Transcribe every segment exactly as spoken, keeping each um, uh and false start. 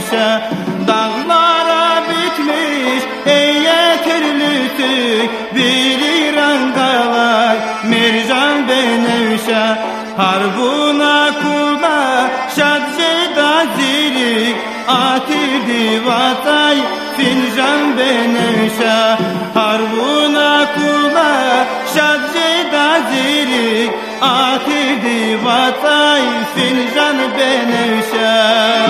benevşe. Dağlara bitmiş eye türlütük, bir rangalar mercan benevşe. Harbuna kula şadceda zirik, atirdi vatay fincan benevşe. Harbuna kula şadceda zirik, atirdi vatay fincan benevşe.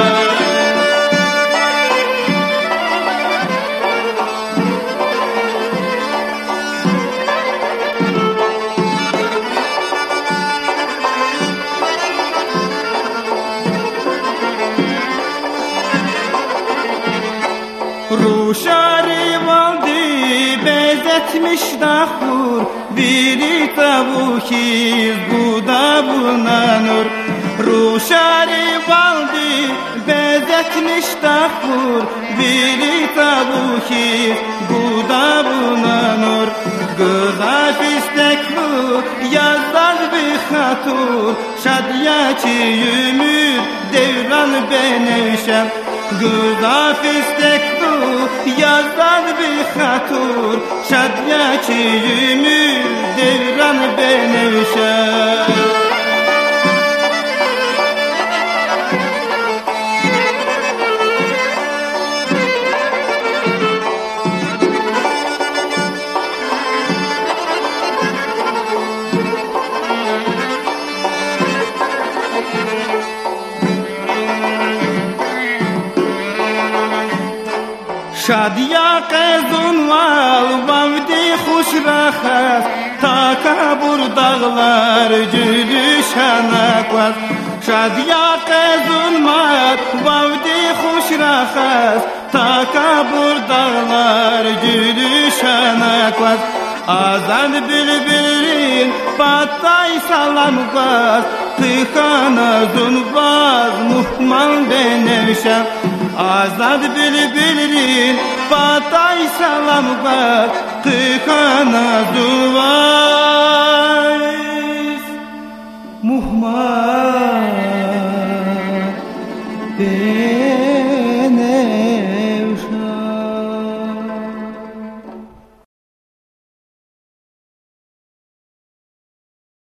Ruşari valdi bezetmiş dahur, biri tavukiz bu da buna nur. Ruşari valdi bezetmiş dahur, biri tavukiz bu da buna nur. Gıza fisteklu yazdan bir hatur, şadyaçı yümür devran benevşem. Gıza fisteklu yazdan bir hatur, şadyaçı yümür devran benevşem. Şadiya qezun val vavdi xuş rahat, ta kabur dağlar gülüşen akvaz. Şadiya qezun val vavdi xuş rahat, ta kabur dağlar gülüşen akvaz. Azad bülbülün patay salam gaz, tıkana zunvaz muhmal benevşem. Azad bülbülün patay salam gaz, tıkana zunvaz muhmal